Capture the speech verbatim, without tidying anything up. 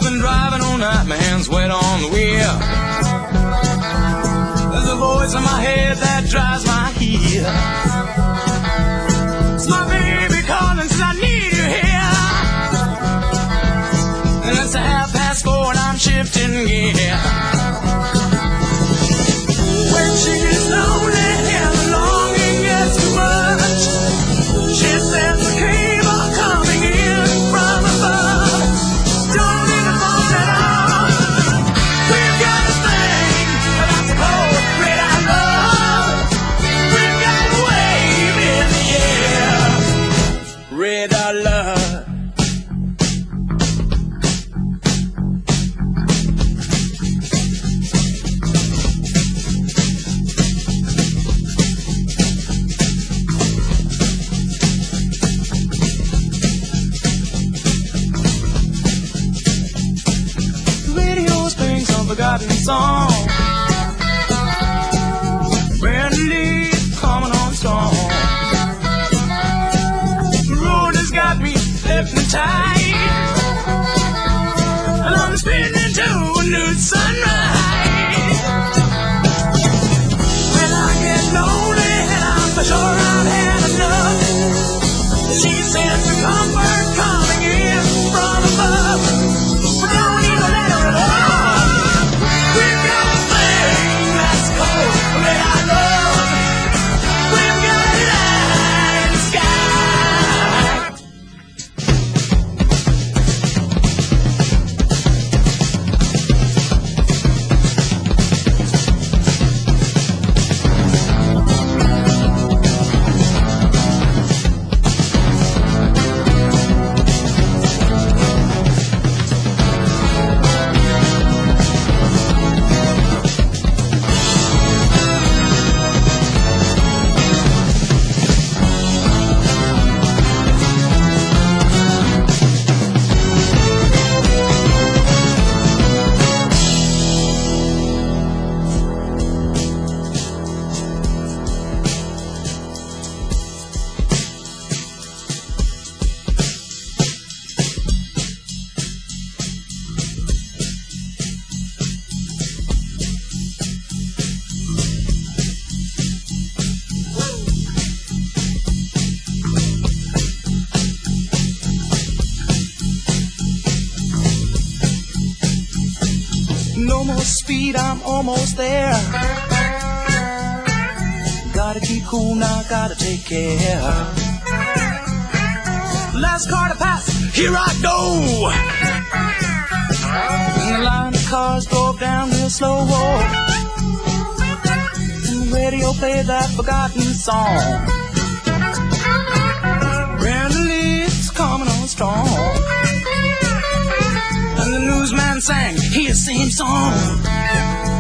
been driving all night, my hands wet on the wheel. There's a voice in my head that drives my heel. It's my baby calling, says I need you here. And it's a half past four and I'm shifting gear. When she gets lonely and the longing gets too much, she says the cable coming in from above. Don't need a phone at all. We've got a thing about the cold red I love. We've got a wave in the air. Red I love. Forgotten song. Brand new coming on strong. The road has got me hypnotized, and I'm spinning to a new sunrise. When I get lonely and I'm for sure I've had enough, she says the comfort coming in from above. But don't even let her at all. Speed, I'm almost there. Gotta keep cool now, gotta take care. Last car to pass, here I go. And the line of cars drove down real slow. And the radio played that forgotten song. Brand new leaves coming on strong. And the newsman sang his same song.